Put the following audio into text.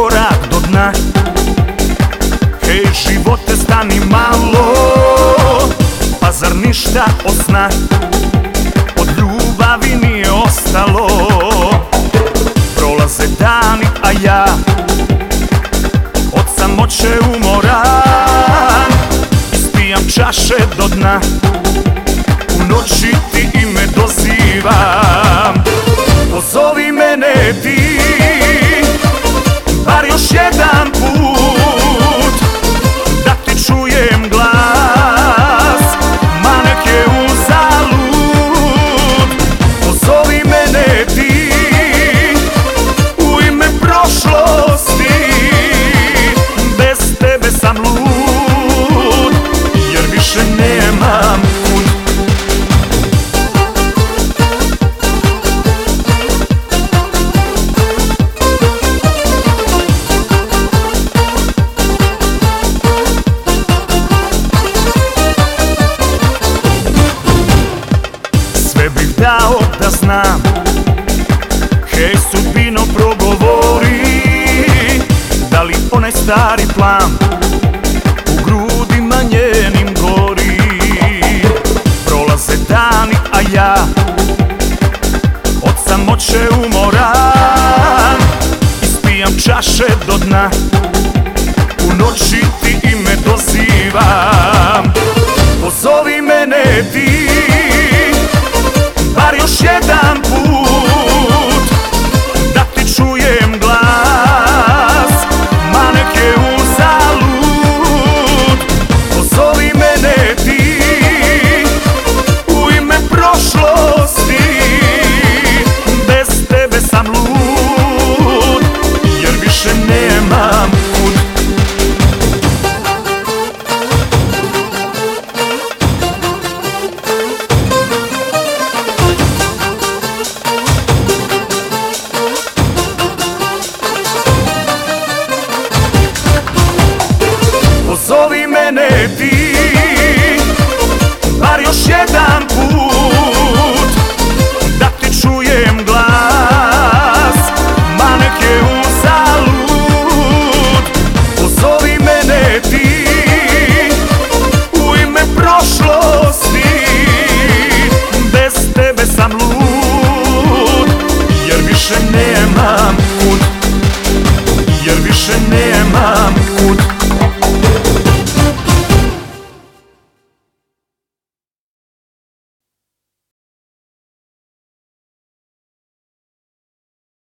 korak do dna. Hej živote, stani malo, pa zar ništa od sna, od ljubavi nije ostalo. Prolaze dani, a ja od samoće umoran, ispijam čaše do dna, u noći ti ime dozivam. Pozovi mene ti, bar još jedan put, da ti čujem glas, ma nek je uzalud. Pozovi mene ti, u ime prošlosti, bez tebe sam lud, jer više nemam kud. Dao da znam, hej sudbino progovori, da li onaj stari plan u grudima njenim gori. Prolaze dani, a ja od samoće umoran, ispijam čaše do dna, u noći ti ime dozivam. Pozovi mene ti, bar još jedan put, da ti čujem glas, ma nek je uzalud. Pozovi mene ti, u ime prošlosti, bez tebe sam lud, jer više nemam kud. Pozovi mene ti, bar još jedan put, da ti čujem glas, ma nek je uzalud. Pozovi mene ti, u ime prošlosti, bez tebe sam lud, jer više nemam kud, jer više nemam